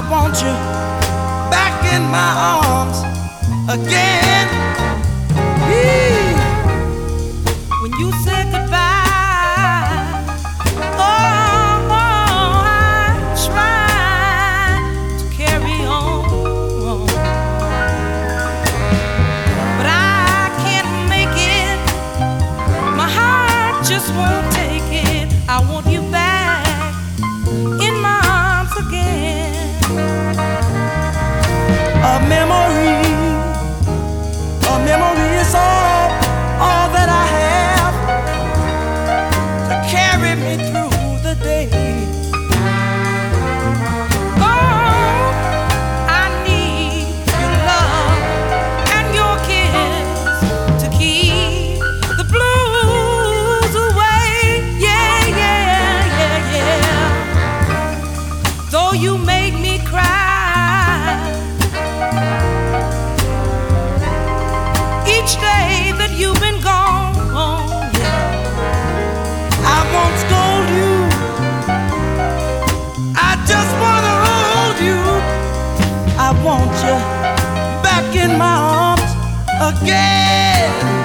want you back in my arms again. When you said goodbye, oh, I tried to carry on, but I can't make it. My heart just won't take it. I want you back in my arms again. A memory is all that I have to carry me through the day. Oh, I need your love and your kiss to keep the blues away. Yeah, yeah, yeah, yeah. Though you make me cry each day that you've been gone, yeah. I won't scold you, I just wanna hold you. I want you back in my arms again.